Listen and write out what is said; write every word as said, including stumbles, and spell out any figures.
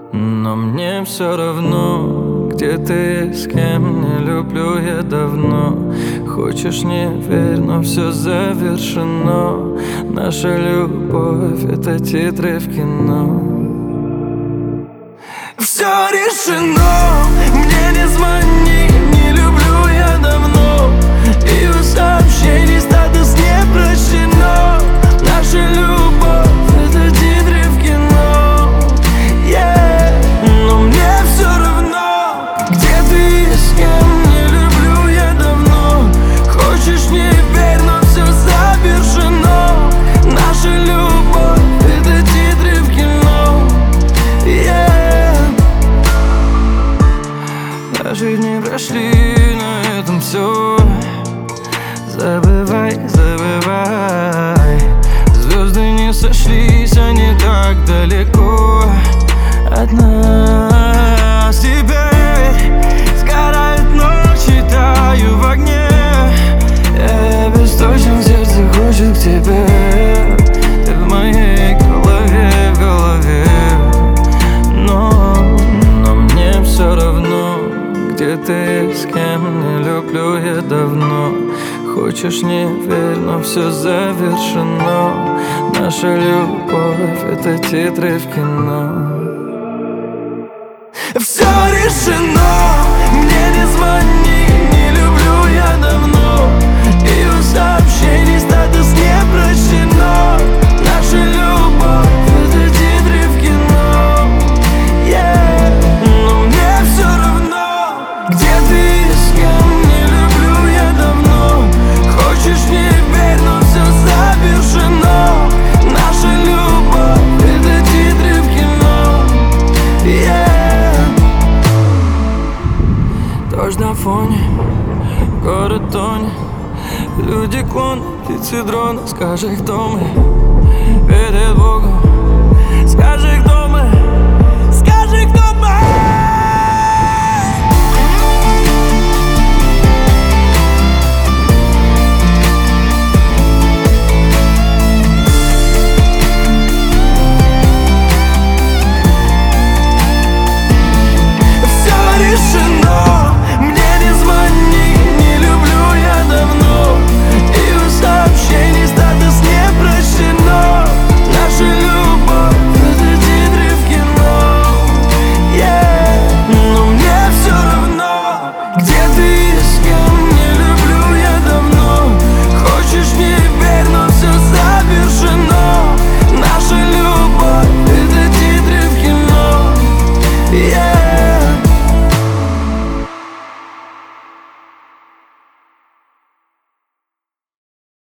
Но мне все равно, где ты, с кем, не люблю я давно. Хочешь, не верь, но все завершено. Наша любовь — это титры в кино. Все решено, мне не звони, не люблю я давно. И у сообщений статус не прощено. Наша любовь — это титры в кино, yeah. Но мне все равно, где ты и с кем, не люблю я давно. Хочешь, не верь, но все завершено. Наша любовь — это титры в кино, yeah. Наши дни прошли, на этом все. Забывай, забывай. Звезды не сошлись, они так далеко от нас. Теперь сгорают ночи, таю в огне. Я бесточен, сердце хочет к тебе. Ты в моей голове, в голове. Но, но мне все равно, где ты, с кем, не люблю я давно. Хочешь, не верь, но все завершено. Наша любовь — это титры в кино. Все решено, мне не звони, не люблю я давно. И у сообщений статус не прощено. Наша любовь — это титры в кино, yeah. Но мне все равно, где ты и с кем, не люблю я давно. Хочешь, не верь, но все завершено. Наша любовь — это титры в кино, yeah. Дождь на фоне, город тонет. Люди клон, птицы дрона. Скажи, кто мы перед Богом. Скажи, кто мы.